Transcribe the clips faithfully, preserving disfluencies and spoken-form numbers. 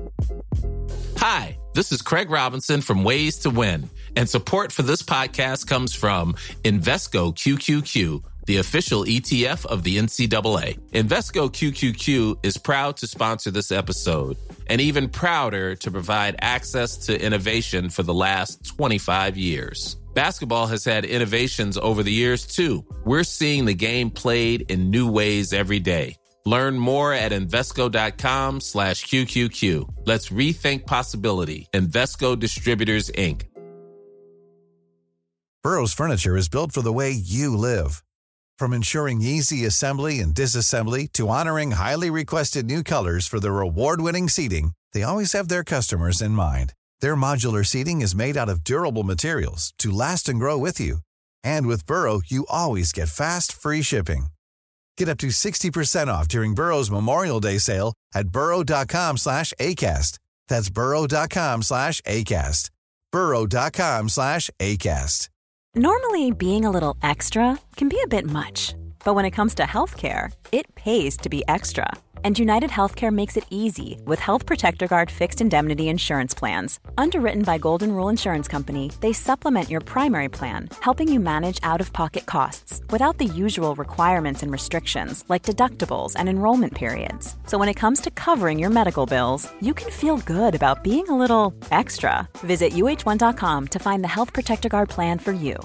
Hi, this is Craig Robinson from Ways to Win, and support for this podcast comes from Invesco Q Q Q, the official E T F of the N C double A. Invesco Q Q Q is proud to sponsor this episode, and even prouder to provide access to innovation for the last twenty-five years. Basketball has had innovations over the years, too. We're seeing the game played in new ways every day. Learn more at Invesco.com slash QQQ. Let's rethink possibility. Invesco Distributors, Incorporated. Burrow's furniture is built for the way you live. From ensuring easy assembly and disassembly to honoring highly requested new colors for their award-winning seating, they always have their customers in mind. Their modular seating is made out of durable materials to last and grow with you. And with Burrow, you always get fast, free shipping. Get up to sixty percent off during Burrow's Memorial Day sale at burrow.com slash ACAST. That's burrow.com slash ACAST. burrow.com slash ACAST. Normally, being a little extra can be a bit much. But when it comes to healthcare, it pays to be extra. And United Healthcare makes it easy with Health Protector Guard fixed indemnity insurance plans. Underwritten by Golden Rule Insurance Company, they supplement your primary plan, helping you manage out-of-pocket costs without the usual requirements and restrictions like deductibles and enrollment periods. So when it comes to covering your medical bills, you can feel good about being a little extra. Visit U H one dot com to find the Health Protector Guard plan for you.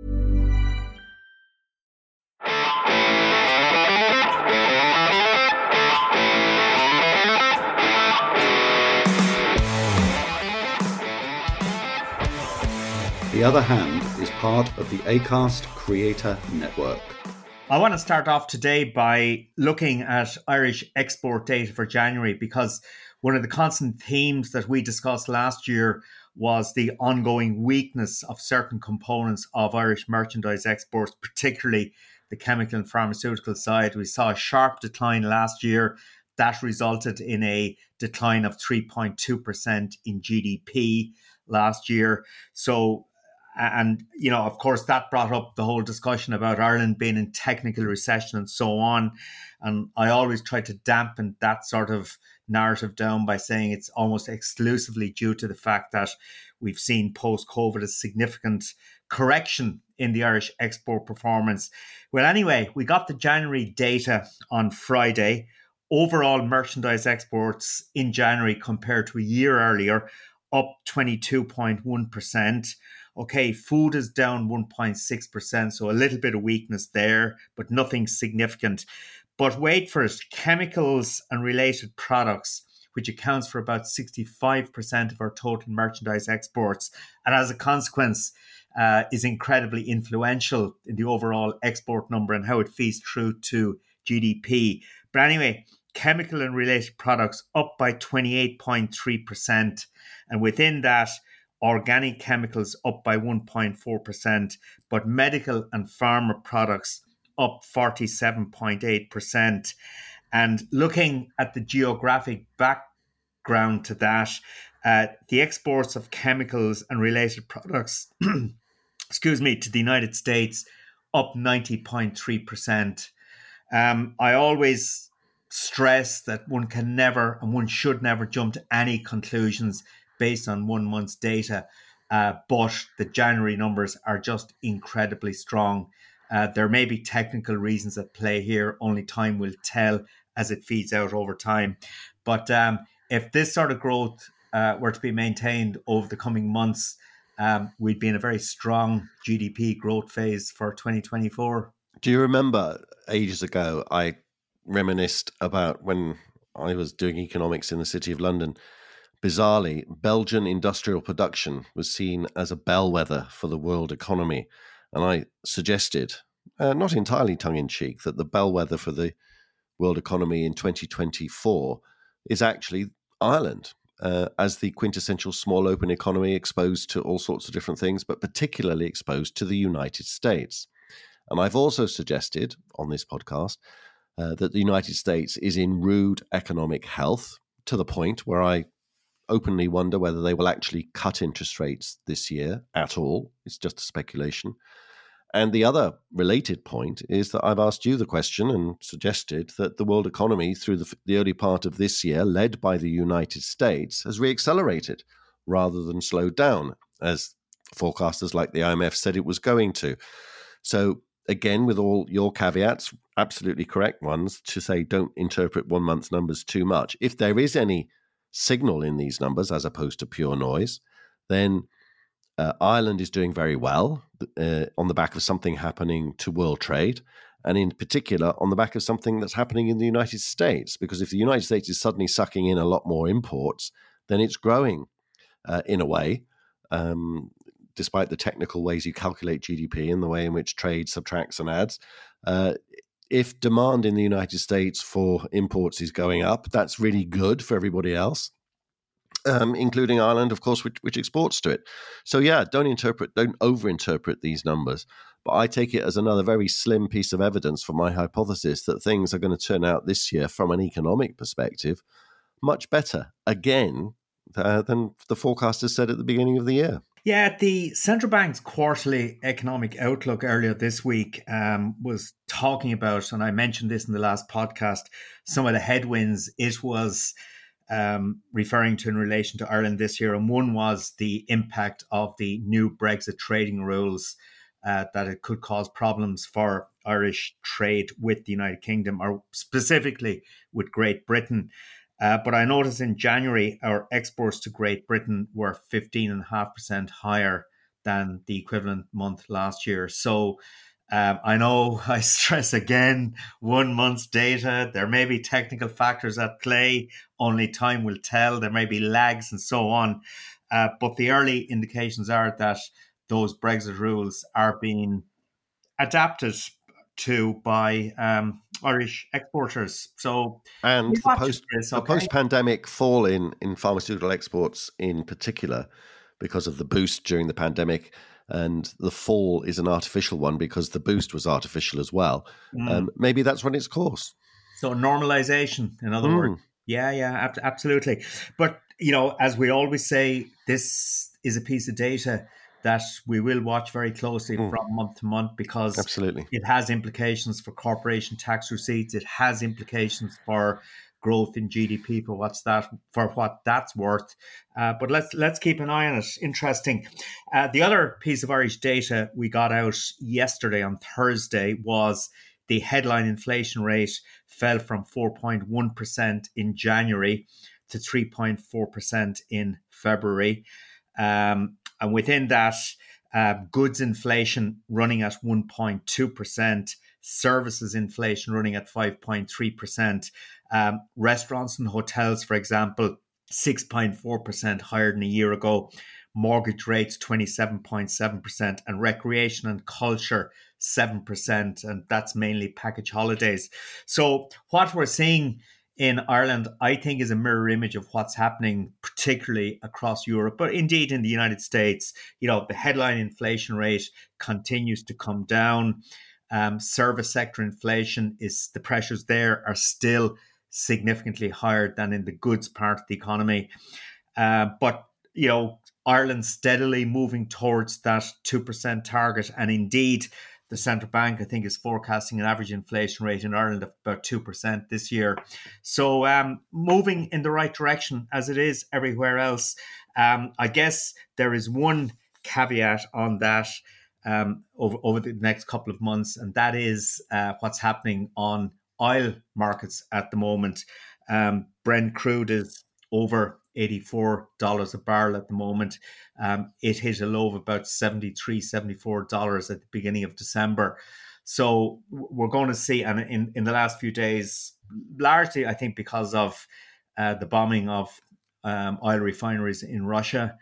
The Other Hand is part of the Acast Creator Network. I want to start off today by looking at Irish export data for January, because one of the constant themes that we discussed last year was the ongoing weakness of certain components of Irish merchandise exports, particularly the chemical and pharmaceutical side. We saw a sharp decline last year. That resulted in a decline of three point two percent in G D P last year. So And, you know, of course, that brought up the whole discussion about Ireland being in technical recession and so on. And I always try to dampen that sort of narrative down by saying it's almost exclusively due to the fact that we've seen post-COVID a significant correction in the Irish export performance. Well, anyway, we got the January data on Friday. Overall merchandise exports in January compared to a year earlier, up twenty-two point one percent. Okay, food is down one point six percent, so a little bit of weakness there, but nothing significant. But wait for it, chemicals and related products, which accounts for about sixty-five percent of our total merchandise exports, and as a consequence, uh, is incredibly influential in the overall export number and how it feeds through to G D P. But anyway, chemical and related products up by twenty-eight point three percent, and within that, organic chemicals up by one point four percent, but medical and pharma products up forty-seven point eight percent. And looking at the geographic background to that, uh, the exports of chemicals and related products, excuse me, to the United States up ninety point three percent. Um, I always stress that one can never and one should never jump to any conclusions based on one month's data, uh, but the January numbers are just incredibly strong. Uh, there may be technical reasons at play here, only time will tell as it feeds out over time. But um, if this sort of growth uh, were to be maintained over the coming months, um, we'd be in a very strong G D P growth phase for twenty twenty-four. Do you remember ages ago, I reminisced about when I was doing economics in the City of London. Bizarrely, Belgian industrial production was seen as a bellwether for the world economy. And I suggested, uh, not entirely tongue-in-cheek, that the bellwether for the world economy in twenty twenty-four is actually Ireland, uh, as the quintessential small open economy exposed to all sorts of different things, but particularly exposed to the United States. And I've also suggested on this podcast uh, that the United States is in rude economic health, to the point where I openly wonder whether they will actually cut interest rates this year at all. It's just a speculation. And the other related point is that I've asked you the question and suggested that the world economy through the, the early part of this year, led by the United States, has reaccelerated rather than slowed down, as forecasters like the I M F said it was going to. So again, with all your caveats, absolutely correct ones, to say don't interpret one month's numbers too much. If there is any signal in these numbers as opposed to pure noise, then uh, Ireland is doing very well uh, on the back of something happening to world trade, and in particular on the back of something that's happening in the United States. Because if the United States is suddenly sucking in a lot more imports, then it's growing uh, in a way. Um, despite the technical ways you calculate G D P and the way in which trade subtracts and adds. Uh, if demand in the United States for imports is going up, that's really good for everybody else, um, including Ireland, of course, which, which exports to it. So yeah, don't interpret, don't overinterpret these numbers. But I take it as another very slim piece of evidence for my hypothesis that things are going to turn out this year from an economic perspective much better, again, uh, than the forecasters said at the beginning of the year. Yeah, the central bank's quarterly economic outlook earlier this week um, was talking about, and I mentioned this in the last podcast, some of the headwinds it was um, referring to in relation to Ireland this year. And one was the impact of the new Brexit trading rules, uh, that it could cause problems for Irish trade with the United Kingdom, or specifically with Great Britain. Uh, but I noticed in January, our exports to Great Britain were fifteen point five percent higher than the equivalent month last year. So um, I know I stress again, one month's data. There may be technical factors at play. Only time will tell. There may be lags and so on. Uh, but the early indications are that those Brexit rules are being adapted to by um, Irish exporters. So and the post this, okay? the post-pandemic fall in in pharmaceutical exports in particular, because of the boost during the pandemic, and the fall is an artificial one because the boost was artificial as well. Mm. Um, maybe that's run its course. So normalization, in other mm. words. Yeah, yeah, ab- absolutely. But you know, as we always say, this is a piece of data that we will watch very closely mm. from month to month, because Absolutely. it has implications for corporation tax receipts. It has implications for growth in G D P, for what's that, for what that's worth. Uh, but let's let's keep an eye on it. Interesting. Uh, the other piece of Irish data we got out yesterday on Thursday was the headline inflation rate fell from four point one percent in January to three point four percent in February. Um, And within that, uh, goods inflation running at one point two percent, services inflation running at five point three percent, um, restaurants and hotels, for example, six point four percent higher than a year ago, mortgage rates twenty-seven point seven percent, and recreation and culture seven percent, and that's mainly package holidays. So what we're seeing in Ireland, I think, is a mirror image of what's happening, particularly across Europe, but indeed in the United States. You know, the headline inflation rate continues to come down. Um, service sector inflation is, the pressures there are still significantly higher than in the goods part of the economy. Uh, but, you know, Ireland steadily moving towards that two percent target. And indeed, the central bank, I think, is forecasting an average inflation rate in Ireland of about two percent this year. So um, moving in the right direction, as it is everywhere else. Um, I guess there is one caveat on that um, over, over the next couple of months, and that is uh, what's happening on oil markets at the moment. Um, Brent crude is over eighty-four dollars a barrel at the moment. Um, it hit a low of about seventy-three dollars, seventy-four dollars at the beginning of December. So we're going to see, and in, in the last few days, largely, I think, because of uh, the bombing of um, oil refineries in Russia,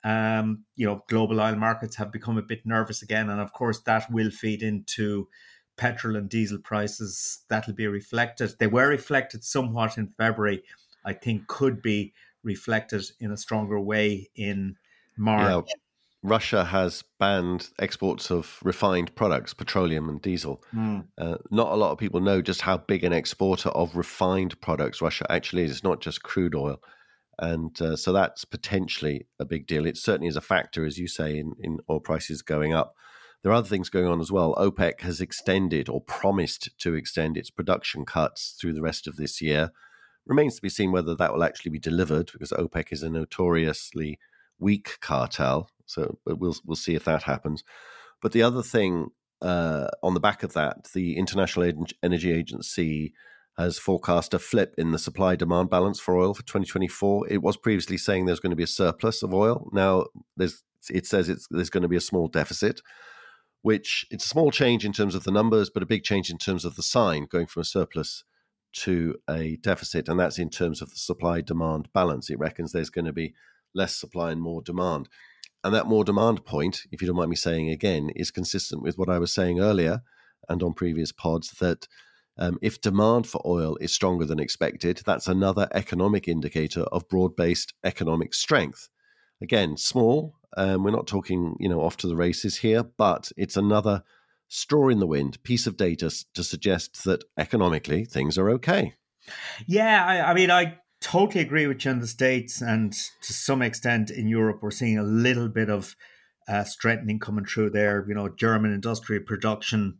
um, you know, global oil markets have become a bit nervous again. And of course, that will feed into petrol and diesel prices. That'll be reflected. They were reflected somewhat in February. I think could be reflected in a stronger way in March. Yeah. Russia has banned exports of refined products, petroleum and diesel. Mm. Uh, not a lot of people know just how big an exporter of refined products Russia actually is. It's not just crude oil. And uh, so that's potentially a big deal. It certainly is a factor, as you say, in, in oil prices going up. there are other things going on as well. OPEC has extended or promised to extend its production cuts through the rest of this year. Remains to be seen whether that will actually be delivered, because OPEC is a notoriously weak cartel. So we'll we'll see if that happens. But the other thing uh, on the back of that, the International Energy Agency has forecast a flip in the supply-demand balance for oil for twenty twenty-four. It was previously saying there's going to be a surplus of oil. Now there's it says it's, there's going to be a small deficit, which it's a small change in terms of the numbers, but a big change in terms of the sign, going from a surplus to a deficit, and that's in terms of the supply-demand balance. It reckons there's going to be less supply and more demand. And that more demand point, if you don't mind me saying again, is consistent with what I was saying earlier and on previous pods, that um, if demand for oil is stronger than expected, that's another economic indicator of broad-based economic strength. Again, small, um, we're not talking, you know, off to the races here, but it's another straw in the wind, piece of data to suggest that economically things are okay. Yeah, I, I mean, I totally agree with you in the States, and to some extent in Europe, we're seeing a little bit of uh, strengthening coming through there. You know, German industrial production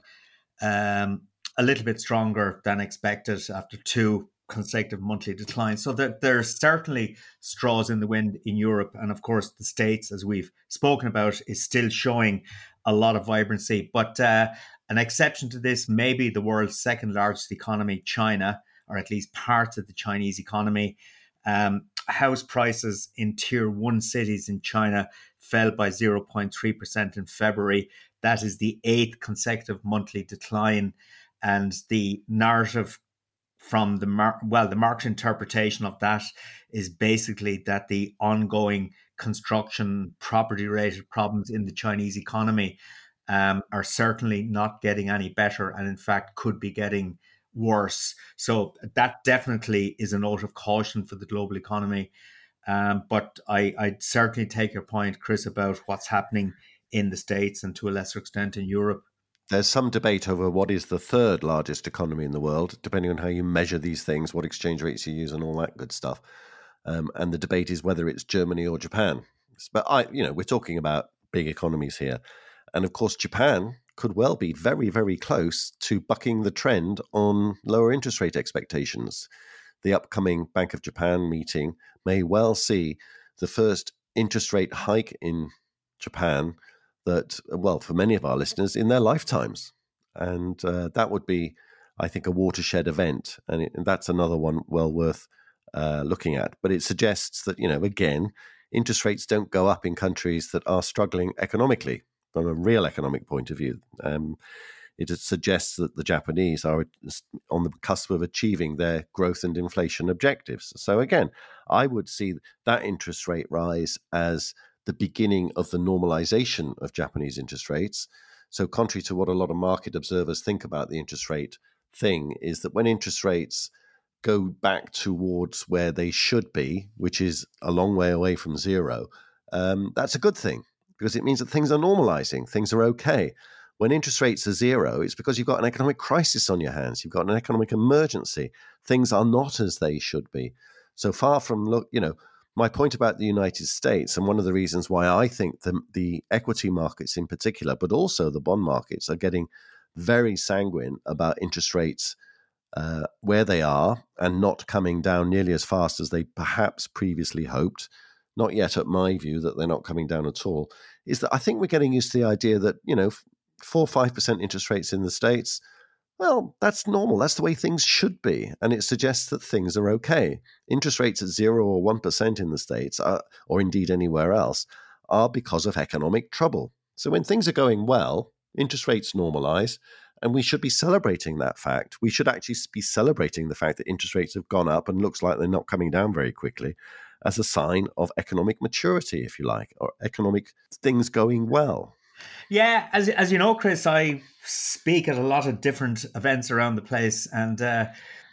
um, a little bit stronger than expected after two consecutive monthly declines. So there, there's certainly straws in the wind in Europe. And of course, the States, as we've spoken about, is still showing a lot of vibrancy. But uh, an exception to this may be the world's second largest economy, China, or at least parts of the Chinese economy. Um, house prices in tier one cities in China fell by zero point three percent in February. That is the eighth consecutive monthly decline. And the narrative from the, mar- well, the market interpretation of that is basically that the ongoing construction, property-related problems in the Chinese economy um, are certainly not getting any better, and in fact could be getting worse. So that definitely is a note of caution for the global economy. Um, but I, I certainly take your point, Chris, about what's happening in the States and to a lesser extent in Europe. There's some debate over what is the third largest economy in the world, depending on how you measure these things, what exchange rates you use and all that good stuff. Um, and the debate is whether it's Germany or Japan. But I, you know, we're talking about big economies here. And of course, Japan could well be very, very close to bucking the trend on lower interest rate expectations. The upcoming Bank of Japan meeting may well see the first interest rate hike in Japan that, well, for many of our listeners, in their lifetimes. And uh, that would be, I think, a watershed event. And, it, and that's another one well worth uh, looking at. But it suggests that, you know, again, interest rates don't go up in countries that are struggling economically from a real economic point of view. Um, it suggests that the Japanese are on the cusp of achieving their growth and inflation objectives. So again, I would see that interest rate rise as the beginning of the normalization of Japanese interest rates. So contrary to what a lot of market observers think about the interest rate thing, is that when interest rates go back towards where they should be, which is a long way away from zero, um, that's a good thing, because it means that things are normalizing, things are okay. When interest rates are zero, it's because you've got an economic crisis on your hands, you've got an economic emergency. Things are not as they should be. So far from, look, you know, my point about the United States, and one of the reasons why I think the, the equity markets in particular, but also the bond markets, are getting very sanguine about interest rates uh, where they are and not coming down nearly as fast as they perhaps previously hoped, not yet at my view that they're not coming down at all, is that I think we're getting used to the idea that, you know, four or five percent interest rates in the States, well, that's normal. That's the way things should be. And it suggests that things are okay. Interest rates at zero or one percent in the States, are, or indeed anywhere else, are because of economic trouble. So when things are going well, interest rates normalize, and we should be celebrating that fact. We should actually be celebrating the fact that interest rates have gone up and looks like they're not coming down very quickly as a sign of economic maturity, if you like, or economic things going well. Yeah, as as you know, Chris, I speak at a lot of different events around the place, and uh,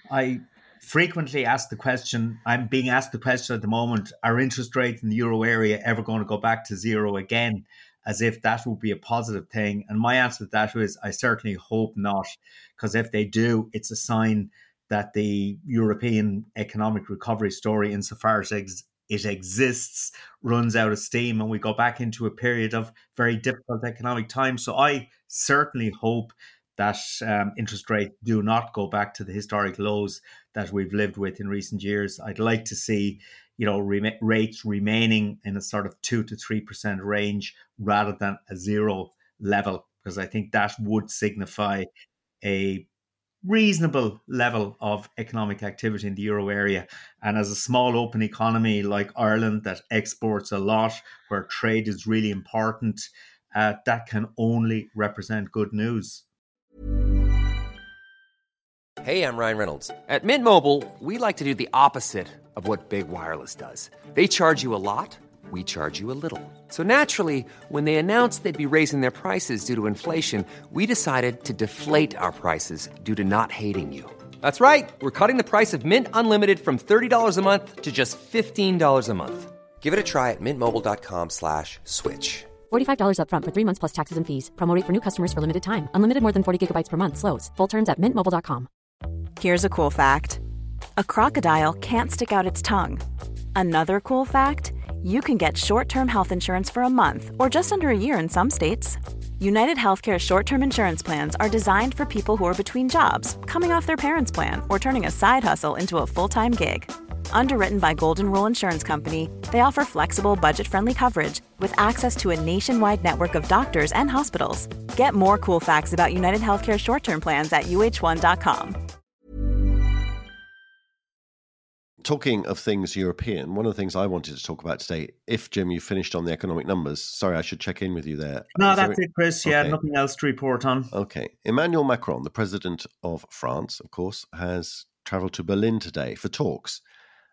I frequently ask the question, I'm being asked the question at the moment, are interest rates in the euro area ever going to go back to zero again, as if that would be a positive thing? And my answer to that is, I certainly hope not, because if they do, it's a sign that the European economic recovery story, insofar as it it exists, runs out of steam, and we go back into a period of very difficult economic times. So I certainly hope that um, interest rates do not go back to the historic lows that we've lived with in recent years. I'd like to see, you know, re- rates remaining in a sort of two to three percent range rather than a zero level, because I think that would signify a reasonable level of economic activity in the euro area. And as a small open economy like Ireland that exports a lot, where trade is really important, uh, that can only represent good news. Hey, I'm Ryan Reynolds. At Mint Mobile, we like to do the opposite of what Big Wireless does. They charge you a lot, we charge you a little. So naturally, when they announced they'd be raising their prices due to inflation, we decided to deflate our prices due to not hating you. That's right. We're cutting the price of Mint Unlimited from thirty dollars a month to just fifteen dollars a month. Give it a try at mintmobile.com slash switch. forty-five dollars up front for three months plus taxes and fees. Promo rate for new customers for limited time. Unlimited more than forty gigabytes per month. Slows full terms at mint mobile dot com. Here's a cool fact. A crocodile can't stick out its tongue. Another cool fact, you can get short-term health insurance for a month or just under a year in some states. United Healthcare short-term insurance plans are designed for people who are between jobs, coming off their parents' plan, or turning a side hustle into a full-time gig. Underwritten by Golden Rule Insurance Company, they offer flexible, budget-friendly coverage with access to a nationwide network of doctors and hospitals. Get more cool facts about United Healthcare short-term plans at U H one dot com. Talking of things European, one of the things I wanted to talk about today, if, Jim, you finished on the economic numbers, sorry, I should check in with you there. No, Is that's there... it, Chris. Yeah, okay. Nothing else to report on. Okay. Emmanuel Macron, the president of France, of course, has travelled to Berlin today for talks.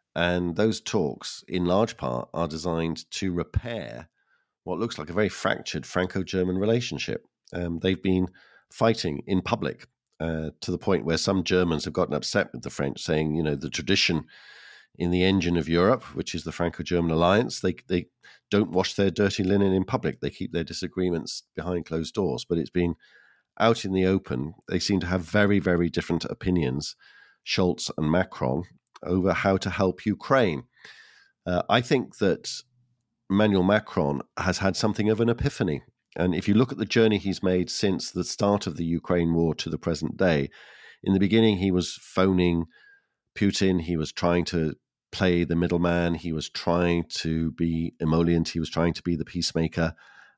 And those talks, in large part, are designed to repair what looks like a very fractured Franco-German relationship. Um, they've been fighting in public uh, to the point where some Germans have gotten upset with the French, saying, you know, the tradition in the engine of Europe, which is the Franco-German alliance, they they don't wash their dirty linen in public. They keep their disagreements behind closed doors. But it's been out in the open. They seem to have very, very different opinions, Scholz and Macron, over how to help Ukraine. Uh, I think that Emmanuel Macron has had something of an epiphany. And if you look at the journey he's made since the start of the Ukraine war to the present day, in the beginning he was phoning Putin, he was trying to play the middleman, he was trying to be emollient, he was trying to be the peacemaker,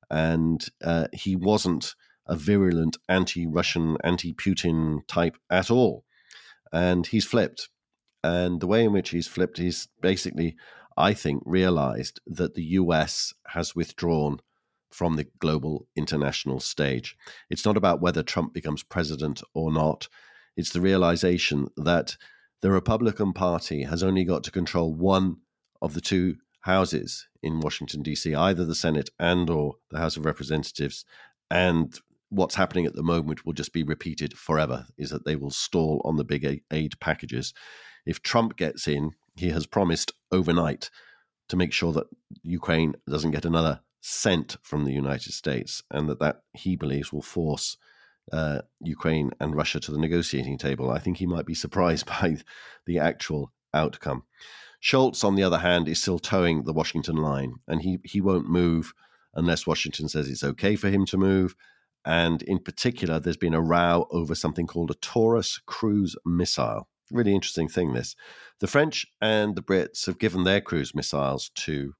and uh, he wasn't a virulent anti-Russian, anti-Putin type at all. And he's flipped. And the way in which he's flipped, he's basically, I think, realized that the U S has withdrawn from the global international stage. It's not about whether Trump becomes president or not. It's the realization that the Republican Party has only got to control one of the two houses in Washington, D C, either the Senate and or the House of Representatives. And what's happening at the moment will just be repeated forever, is that they will stall on the big aid packages. If Trump gets in, he has promised overnight to make sure that Ukraine doesn't get another cent from the United States, and that that, he believes, will force uh, Ukraine and Russia to the negotiating table. I think he might be surprised by the actual outcome. Scholz, on the other hand, is still towing the Washington line, and he, he won't move unless Washington says it's okay for him to move. And in particular, there's been a row over something called a Taurus cruise missile. Really interesting thing, this. The French and the Brits have given their cruise missiles to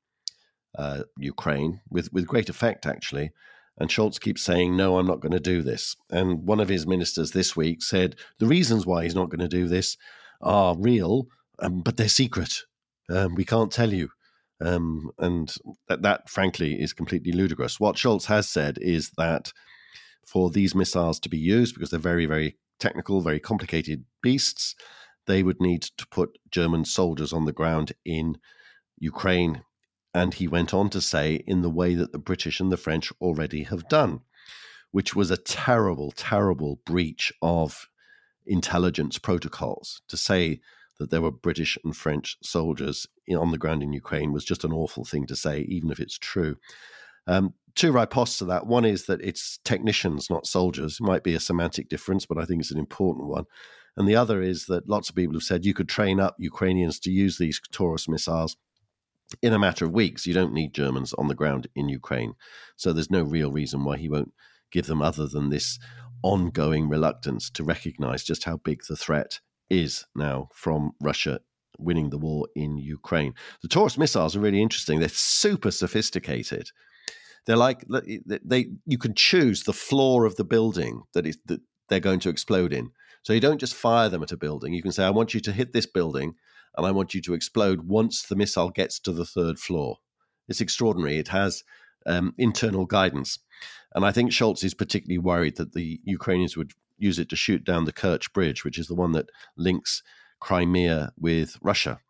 uh, Ukraine with, with great effect, actually. And Scholz keeps saying, no, I'm not going to do this. And one of his ministers this week said the reasons why he's not going to do this are real, um, but they're secret. Um, we can't tell you. Um, and that, that, frankly, is completely ludicrous. What Scholz has said is that for these missiles to be used, because they're very, very technical, very complicated beasts, they would need to put German soldiers on the ground in Ukraine. And he went on to say, in the way that the British and the French already have done, which was a terrible, terrible breach of intelligence protocols. To say that there were British and French soldiers on the ground in Ukraine was just an awful thing to say, even if it's true. Um, two ripostes to that. One is that it's technicians, not soldiers. It might be a semantic difference, but I think it's an important one. And the other is that lots of people have said you could train up Ukrainians to use these Taurus missiles in a matter of weeks. You don't need Germans on the ground in Ukraine. So there's no real reason why he won't give them other than this ongoing reluctance to recognize just how big the threat is now from Russia winning the war in Ukraine. The Taurus missiles are really interesting. They're super sophisticated. They're like, they you can choose the floor of the building that is that they're going to explode in. So you don't just fire them at a building. You can say, I want you to hit this building and I want you to explode once the missile gets to the third floor. It's extraordinary. It has um, internal guidance. And I think Scholz is particularly worried that the Ukrainians would use it to shoot down the Kerch Bridge, which is the one that links Crimea with Russia.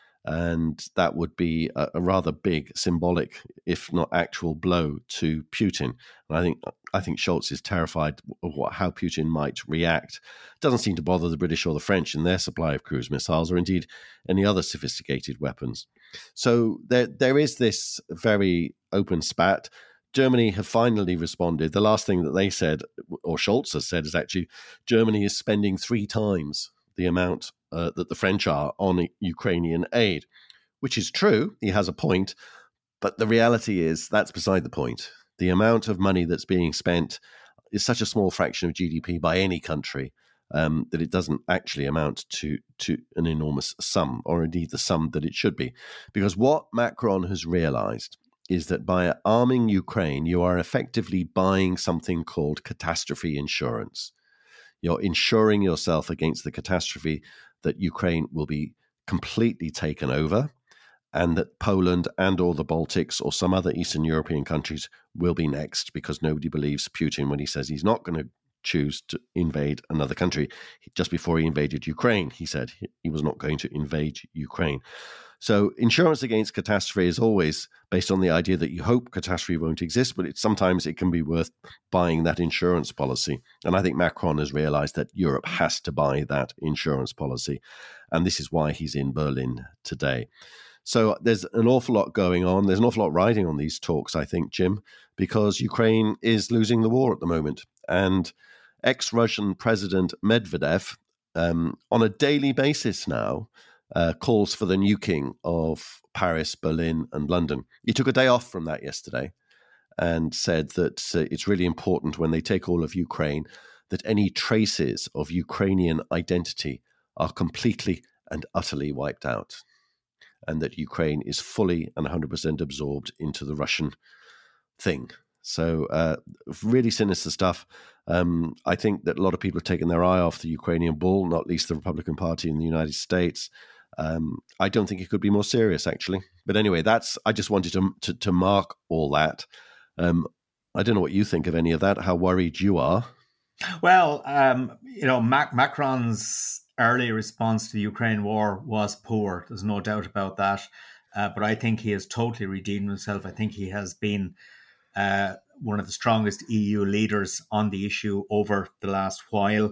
And that would be a, a rather big symbolic, if not actual, blow to Putin. And I think I think Scholz is terrified of what, how Putin might react. It doesn't seem to bother the British or the French in their supply of cruise missiles, or indeed any other sophisticated weapons. So there there is this very open spat. Germany have finally responded. The last thing that they said, or Scholz has said, is actually Germany is spending three times the amount uh, that the French are on Ukrainian aid, which is true. He has a point. But the reality is that's beside the point. The amount of money that's being spent is such a small fraction of G D P by any country um, that it doesn't actually amount to, to an enormous sum, or indeed the sum that it should be. Because what Macron has realized is that by arming Ukraine, you are effectively buying something called catastrophe insurance. You're insuring yourself against the catastrophe that Ukraine will be completely taken over, and that Poland and or the Baltics or some other Eastern European countries will be next, because nobody believes Putin when he says he's not going to choose to invade another country. Just before he invaded Ukraine, he said he was not going to invade Ukraine. So insurance against catastrophe is always based on the idea that you hope catastrophe won't exist, but it, sometimes it can be worth buying that insurance policy. And I think Macron has realized that Europe has to buy that insurance policy. And this is why he's in Berlin today. So there's an awful lot going on. There's an awful lot riding on these talks, I think, Jim, because Ukraine is losing the war at the moment. And ex-Russian President Medvedev, um, on a daily basis now, Uh, calls for the nuking of Paris, Berlin, and London. He took a day off from that yesterday and said that uh, it's really important when they take all of Ukraine that any traces of Ukrainian identity are completely and utterly wiped out, and that Ukraine is fully and one hundred percent absorbed into the Russian thing. So uh, really sinister stuff. Um, I think that a lot of people have taken their eye off the Ukrainian bull, not least the Republican Party in the United States. Um, I don't think it could be more serious, actually. But anyway, that's. I just wanted to to, to mark all that. Um, I don't know what you think of any of that, how worried you are. Well, um, you know, Mac- Macron's early response to the Ukraine war was poor. There's no doubt about that. Uh, but I think he has totally redeemed himself. I think he has been uh, one of the strongest E U leaders on the issue over the last while.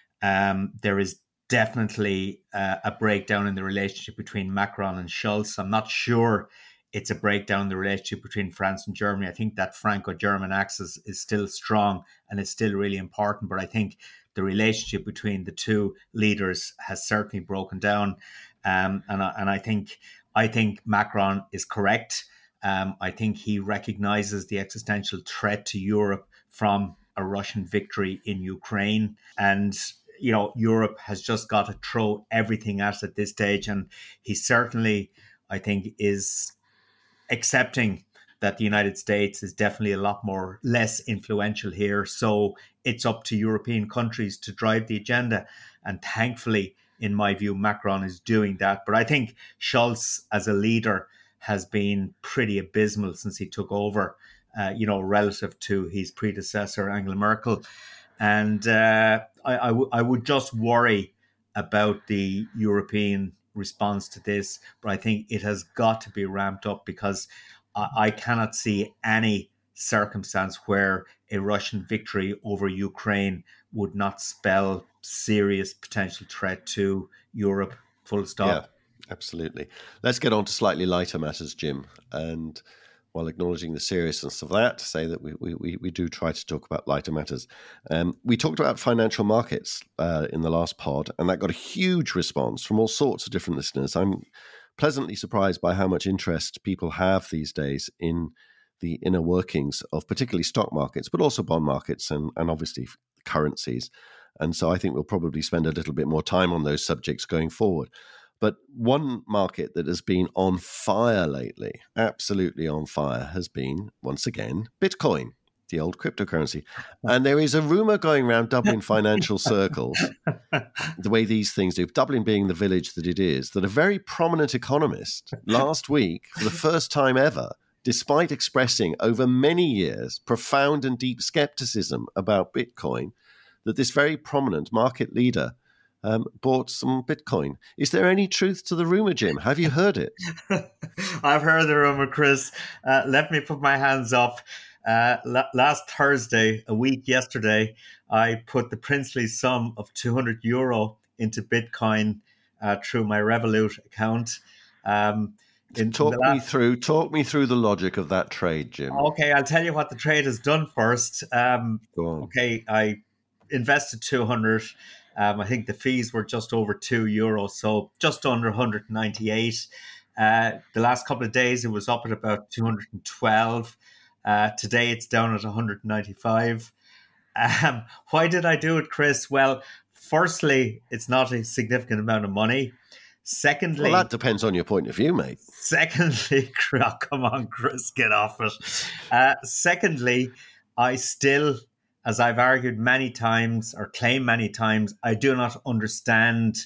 Um, there is definitely uh, a breakdown in the relationship between Macron and Scholz. I'm not sure it's a breakdown in the relationship between France and Germany. I think that Franco-German axis is still strong and it's still really important. But I think the relationship between the two leaders has certainly broken down. Um, and, I, and I think I think Macron is correct. Um, I think he recognizes the existential threat to Europe from a Russian victory in Ukraine. And you know, Europe has just got to throw everything at it at this stage. And he certainly, I think, is accepting that the United States is definitely a lot more less influential here. So it's up to European countries to drive the agenda. And thankfully, in my view, Macron is doing that. But I think Scholz as a leader has been pretty abysmal since he took over, uh, you know, relative to his predecessor, Angela Merkel. And uh, I, I, w- I would just worry about the European response to this. But I think it has got to be ramped up, because I, I cannot see any circumstance where a Russian victory over Ukraine would not spell serious potential threat to Europe, full stop. Yeah, absolutely. Let's get on to slightly lighter matters, Jim. And while acknowledging the seriousness of that, to say that we, we, we do try to talk about lighter matters. Um, we talked about financial markets uh, in the last pod, and that got a huge response from all sorts of different listeners. I'm pleasantly surprised by how much interest people have these days in the inner workings of particularly stock markets, but also bond markets and, and obviously currencies. And so I think we'll probably spend a little bit more time on those subjects going forward. But one market that has been on fire lately, absolutely on fire, has been, once again, Bitcoin, the old cryptocurrency. And there is a rumor going around Dublin financial circles, the way these things do, Dublin being the village that it is, that a very prominent economist last week, for the first time ever, despite expressing over many years profound and deep skepticism about Bitcoin, that this very prominent market leader um, bought some Bitcoin. Is there any truth to the rumor, Jim? Have you heard it? I've heard the rumor, Chris. Uh, let me put my hands up. Uh, la- last Thursday, a week yesterday, I put the princely sum of two hundred euro into Bitcoin uh, through my Revolut account. Um, in, talk in last... me through. Talk me through the logic of that trade, Jim. Okay, I'll tell you what the trade has done first. Um, Go on. Okay, I invested two hundred. Um, I think the fees were just over two euros, so just under one hundred ninety-eight. Uh, the last couple of days, it was up at about two hundred twelve. Uh, today, it's down at one hundred ninety-five. Um, why did I do it, Chris? Well, firstly, it's not a significant amount of money. Secondly, well, that depends on your point of view, mate. Secondly, oh, come on, Chris, get off it. Uh, secondly, I still, as I've argued many times or claimed many times, I do not understand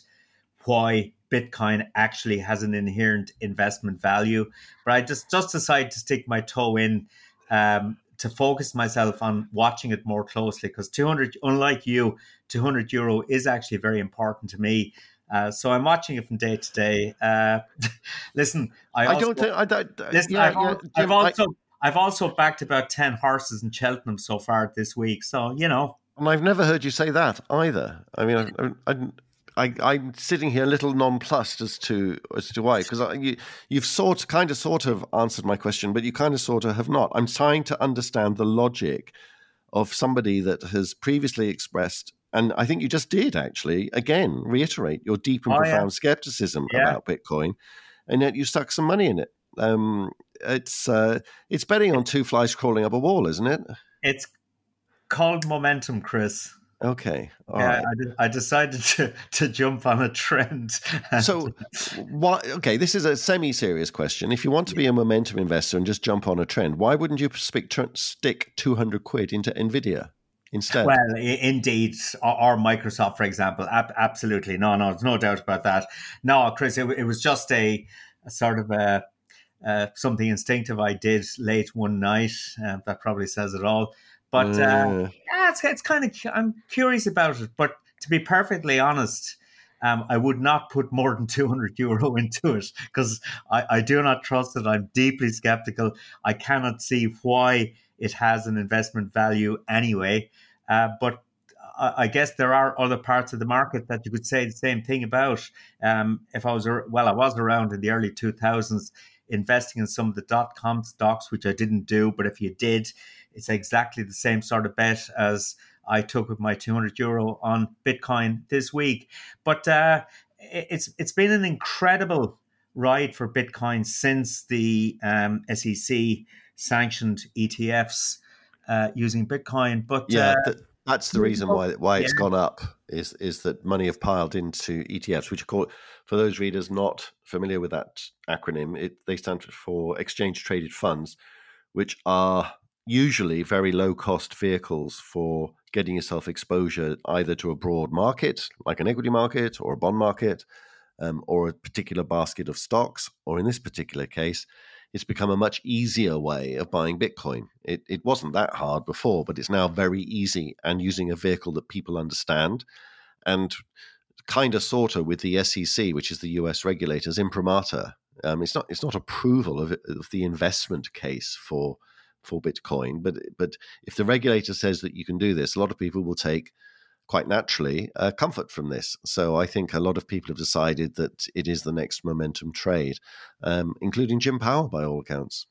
why Bitcoin actually has an inherent investment value. But I just, just decided to stick my toe in um, to focus myself on watching it more closely, because two hundred, unlike you, two hundred euro is actually very important to me. Uh, so I'm watching it from day to day. Uh, listen, I, also, I don't think I don't. Listen, yeah, I've, yeah, Jim, I've also I, I've also backed about ten horses in Cheltenham so far this week. So you know, and I've never heard you say that either. I mean, I, I, I, I'm sitting here a little nonplussed as to as to why, because you, you've sort kind of sort of answered my question, but you kind of sort of have not. I'm trying to understand the logic of somebody that has previously expressed. And I think you just did, actually, again, reiterate your deep and oh, profound yeah. skepticism yeah. about Bitcoin, and yet you stuck some money in it. Um, it's uh, it's betting on two flies crawling up a wall, isn't it? It's called momentum, Chris. Okay. All yeah, right. I, de- I decided to, to jump on a trend. So, why? Okay, this is a semi-serious question. If you want to be a momentum investor and just jump on a trend, why wouldn't you stick, stick two hundred quid into NVIDIA instead? Well, indeed, or Microsoft, for example. Absolutely. No, no, there's no doubt about that. No, Chris, it, it was just a, a sort of a, uh, something instinctive I did late one night. Uh, that probably says it all. But uh, yeah, it's, it's kind of, I'm curious about it. But to be perfectly honest, um, I would not put more than two hundred euro into it, because I, I do not trust it. I'm deeply skeptical. I cannot see why it has an investment value anyway. Uh, but I, I guess there are other parts of the market that you could say the same thing about. Um, if I was, well, I was around in the early two thousands investing in some of the dot-com stocks, which I didn't do. But if you did, it's exactly the same sort of bet as I took with my two hundred euro on Bitcoin this week. But uh, it's it's been an incredible ride for Bitcoin since the um, S E C sanctioned E T Fs uh, using Bitcoin. But yeah, uh, th- that's the reason why why it's yeah. gone up is is that money have piled into E T Fs, which are called, for those readers not familiar with that acronym, it, they stand for exchange traded funds, which are usually very low-cost vehicles for getting yourself exposure either to a broad market, like an equity market or a bond market, um, or a particular basket of stocks, or in this particular case, it's become a much easier way of buying Bitcoin. It, it wasn't that hard before, but it's now very easy, and using a vehicle that people understand, and kind of sort of with the S E C, which is the U S regulators, imprimatur. Um, it's not it's not approval of, it, of the investment case for for Bitcoin, but but if the regulator says that you can do this, a lot of people will take, quite naturally, uh, comfort from this. So I think a lot of people have decided that it is the next momentum trade, um, including Jim Powell, by all accounts.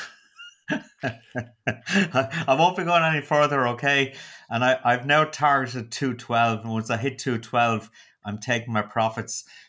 I won't be going any further, okay? And I, I've now targeted two twelve, and once I hit two twelve, I'm taking my profits.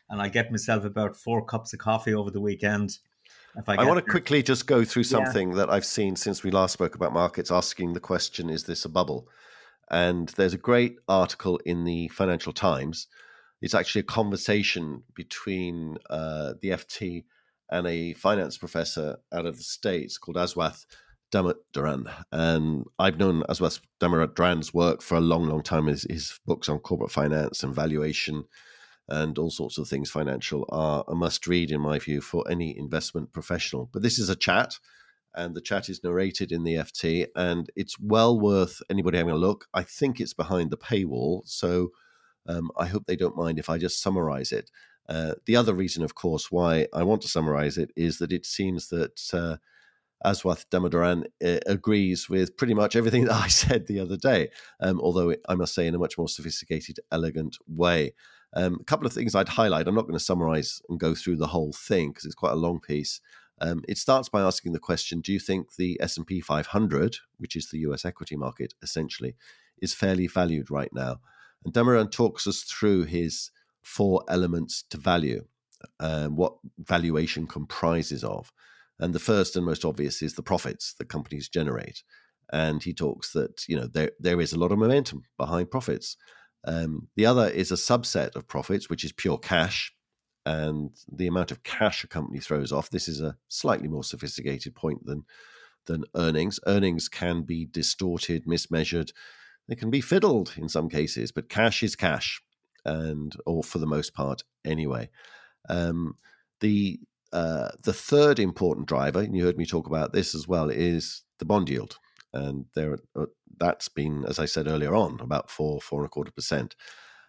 and I get myself about four cups of coffee over the weekend. If I, I want to there. quickly just go through Yeah. something that I've seen since we last spoke about markets, asking the question, is this a bubble? And there's a great article in the Financial Times. It's actually a conversation between uh, the F T and a finance professor out of the States called Aswath Damodaran. And I've known Aswath Damodaran's work for a long, long time. His, his books on corporate finance and valuation and all sorts of things financial are a must-read, in my view, for any investment professional. But this is a chat, and the chat is narrated in the F T, and it's well worth anybody having a look. I think it's behind the paywall, so um, I hope they don't mind if I just summarize it. Uh, the other reason, of course, why I want to summarize it is that it seems that uh, Aswath Damodaran uh, agrees with pretty much everything that I said the other day, um, although it, I must say in a much more sophisticated, elegant way. Um, a couple of things I'd highlight. I'm not going to summarize and go through the whole thing because it's quite a long piece. Um, it starts by asking the question, do you think the S and P five hundred, which is the U S equity market essentially, is fairly valued right now? And Damodaran talks us through his four elements to value, um, what valuation comprises of. And the first and most obvious is the profits that companies generate. And he talks that, you know, there there is a lot of momentum behind profits. Um, the other is a subset of profits, which is pure cash, and the amount of cash a company throws off. This is a slightly more sophisticated point than than earnings. Earnings can be distorted, mismeasured. They can be fiddled in some cases, but cash is cash, and or for the most part anyway. Um, the uh, the third important driver, and you heard me talk about this as well, is the bond yield. And there, uh, that's been, as I said earlier on, about four, four and a quarter percent.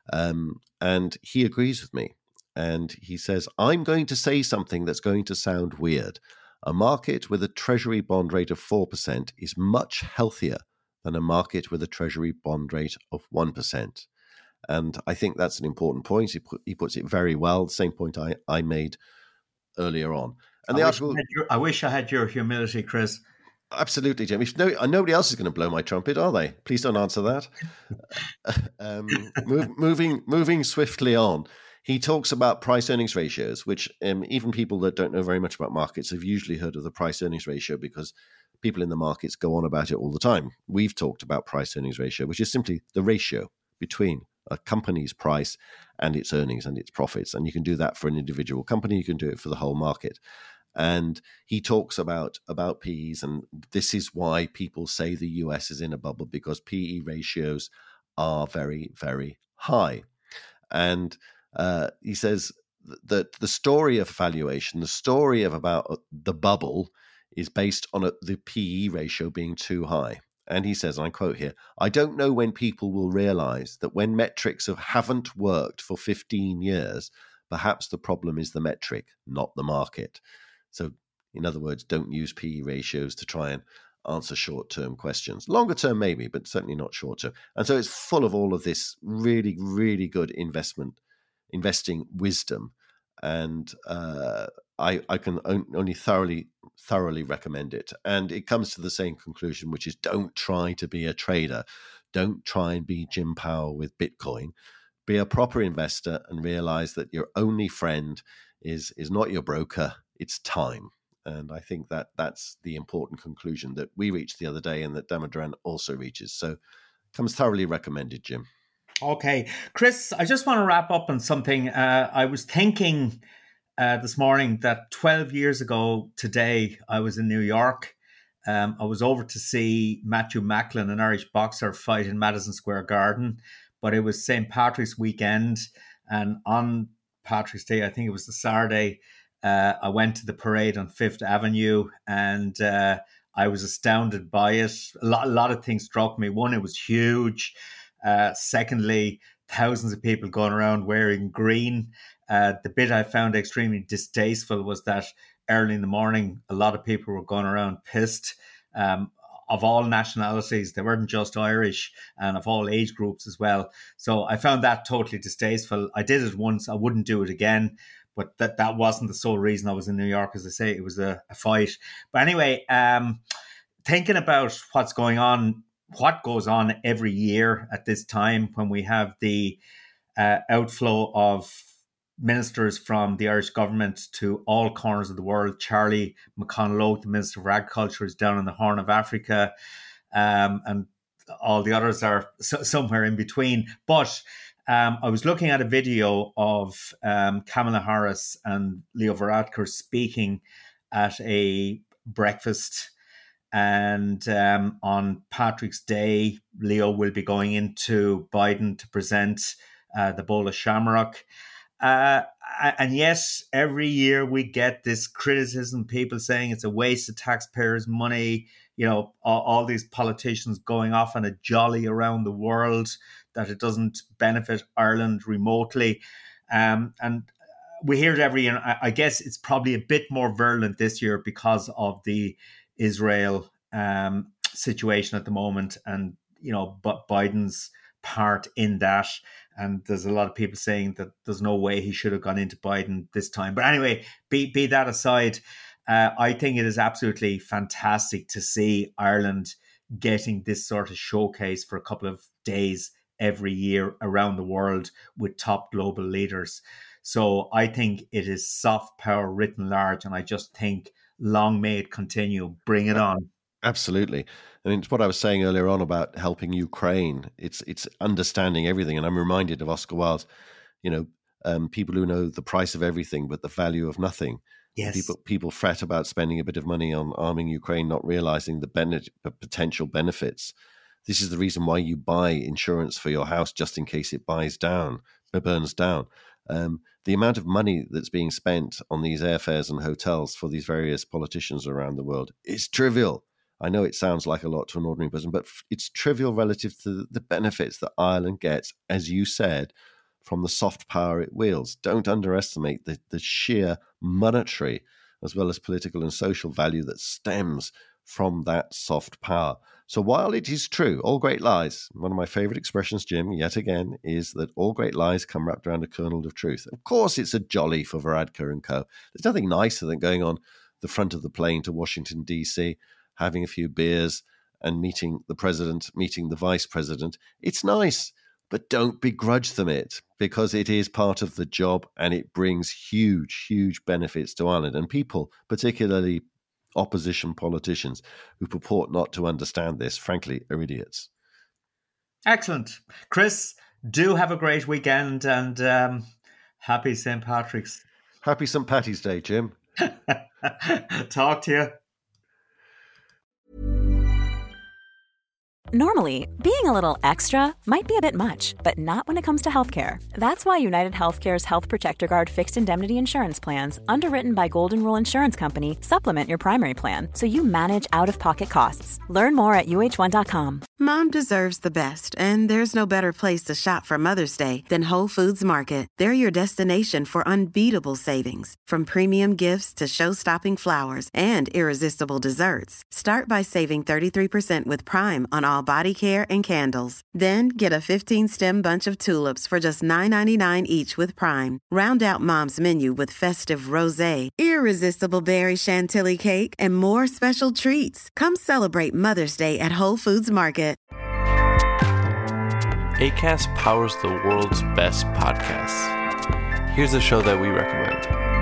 Um, and he agrees with me. And he says, I'm going to say something that's going to sound weird. A market with a treasury bond rate of four percent is much healthier than a market with a treasury bond rate of one percent. And I think that's an important point. He, put, he puts it very well, the same point I, I made earlier on. And I, the wish article, I, had your, I wish I had your humility, Chris. Absolutely, Jim. If no, nobody else is going to blow my trumpet, are they? Please don't answer that. um, move, moving, moving swiftly on. He talks about price-earnings ratios, which um, even people that don't know very much about markets have usually heard of the price-earnings ratio because people in the markets go on about it all the time. We've talked about price-earnings ratio, which is simply the ratio between a company's price and its earnings and its profits. And you can do that for an individual company. You can do it for the whole market. And he talks about, about P Es, and this is why people say the U S is in a bubble, because P E ratios are very, very high. And uh, he says that the story of valuation, the story of about the bubble, is based on a, the P E ratio being too high. And he says, and I quote here, I don't know when people will realize that when metrics have, haven't worked for fifteen years, perhaps the problem is the metric, not the market. So, in other words, don't use P E ratios to try and answer short-term questions. Longer term, maybe, but certainly not short-term. And so it's full of all of this really, really good investment, investing wisdom. And uh, I, I can only thoroughly, thoroughly recommend it. And it comes to the same conclusion, which is don't try to be a trader. Don't try and be Jim Powell with Bitcoin. Be a proper investor and realize that your only friend is is not your broker, it's time. And I think that that's the important conclusion that we reached the other day and that Damodaran also reaches. So comes thoroughly recommended, Jim. Okay. Chris, I just want to wrap up on something. Uh, I was thinking uh, this morning that twelve years ago today, I was in New York. Um, I was over to see Matthew Macklin, an Irish boxer, fight in Madison Square Garden. But it was Saint Patrick's weekend. And on Patrick's Day, I think it was the Saturday, uh, I went to the parade on Fifth Avenue, and uh, I was astounded by it. A lot, a lot of things struck me. One, it was huge. Uh, secondly, thousands of people going around wearing green. Uh, the bit I found extremely distasteful was that early in the morning, a lot of people were going around pissed. Um, of all nationalities, they weren't just Irish, and of all age groups as well. So I found that totally distasteful. I did it once. I wouldn't do it again, but that, that wasn't the sole reason I was in New York. As I say, it was a, a fight. But anyway, um, thinking about what's going on, what goes on every year at this time when we have the uh, outflow of ministers from the Irish government to all corners of the world. Charlie McConalogue, the Minister for Agriculture, is down in the Horn of Africa, um, and all the others are so- somewhere in between. But um, I was looking at a video of um, Kamala Harris and Leo Varadkar speaking at a breakfast. And um, on Patrick's Day, Leo will be going into Biden to present uh, the bowl of shamrock. Uh, and yes, every year we get this criticism, people saying it's a waste of taxpayers' money, you know, all, all these politicians going off on a jolly around the world, that it doesn't benefit Ireland remotely. Um, and we hear it every year. I, I guess it's probably a bit more virulent this year because of the Israel um, situation at the moment, and you know, but Biden's part in that. And there's a lot of people saying that there's no way he should have gone into Biden this time. But anyway, be be that aside, uh, I think it is absolutely fantastic to see Ireland getting this sort of showcase for a couple of days every year around the world with top global leaders. So I think it is soft power written large, and I just think long may it continue. Bring it on. Absolutely. I mean, it's what I was saying earlier on about helping Ukraine. It's it's understanding everything. And I'm reminded of Oscar Wilde's, you know, um, people who know the price of everything but the value of nothing. Yes. People people fret about spending a bit of money on arming Ukraine, not realizing the benefit, potential benefits. This is the reason why you buy insurance for your house, just in case it buys down, it burns down. Um, the amount of money that's being spent on these airfares and hotels for these various politicians around the world is trivial. I know it sounds like a lot to an ordinary person, but it's trivial relative to the benefits that Ireland gets, as you said, from the soft power it wields. Don't underestimate the, the sheer monetary as well as political and social value that stems from that soft power. So while it is true, all great lies, one of my favorite expressions, Jim, yet again, is that all great lies come wrapped around a kernel of truth. Of course, it's a jolly for Varadkar and co. There's nothing nicer than going on the front of the plane to Washington, D C, having a few beers and meeting the president, meeting the vice president. It's nice, but don't begrudge them it, because it is part of the job and it brings huge, huge benefits to Ireland. And people, particularly opposition politicians who purport not to understand this, frankly, are idiots. Excellent. Chris, do have a great weekend, and um, happy Saint Patrick's. Happy Saint Patty's Day, Jim. Talk to you. Normally, being a little extra might be a bit much, but not when it comes to healthcare. That's why United Healthcare's Health Protector Guard fixed indemnity insurance plans, underwritten by Golden Rule Insurance Company, supplement your primary plan so you manage out-of-pocket costs. Learn more at U H one dot com. Mom deserves the best, and there's no better place to shop for Mother's Day than Whole Foods Market. They're your destination for unbeatable savings, from premium gifts to show-stopping flowers and irresistible desserts. Start by saving thirty-three percent with Prime on all body care and candles. Then get a fifteen-stem bunch of tulips for just nine ninety-nine each with Prime. Round out Mom's menu with festive rosé, irresistible berry chantilly cake, and more special treats. Come celebrate Mother's Day at Whole Foods Market. Acast powers the world's best podcasts. Here's a show that we recommend.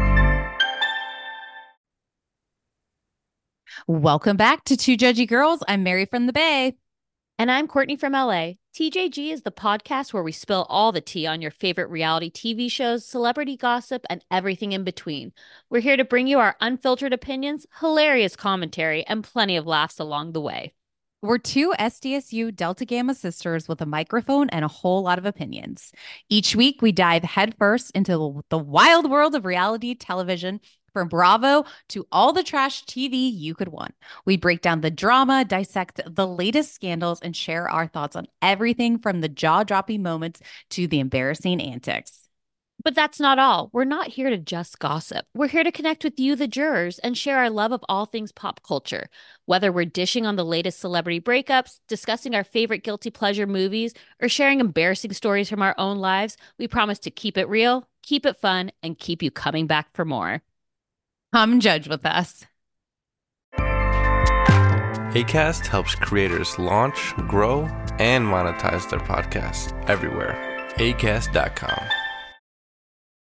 Welcome back to Two Judgy Girls. I'm Mary from the Bay. And I'm Courtney from L A. T J G is the podcast where we spill all the tea on your favorite reality T V shows, celebrity gossip, and everything in between. We're here to bring you our unfiltered opinions, hilarious commentary, and plenty of laughs along the way. We're two S D S U Delta Gamma sisters with a microphone and a whole lot of opinions. Each week, we dive headfirst into the wild world of reality television, from Bravo to all the trash T V you could want. We break down the drama, dissect the latest scandals, and share our thoughts on everything from the jaw-dropping moments to the embarrassing antics. But that's not all. We're not here to just gossip. We're here to connect with you, the jurors, and share our love of all things pop culture. Whether we're dishing on the latest celebrity breakups, discussing our favorite guilty pleasure movies, or sharing embarrassing stories from our own lives, we promise to keep it real, keep it fun, and keep you coming back for more. Come judge with us. Acast helps creators launch, grow, and monetize their podcasts everywhere. acast dot com.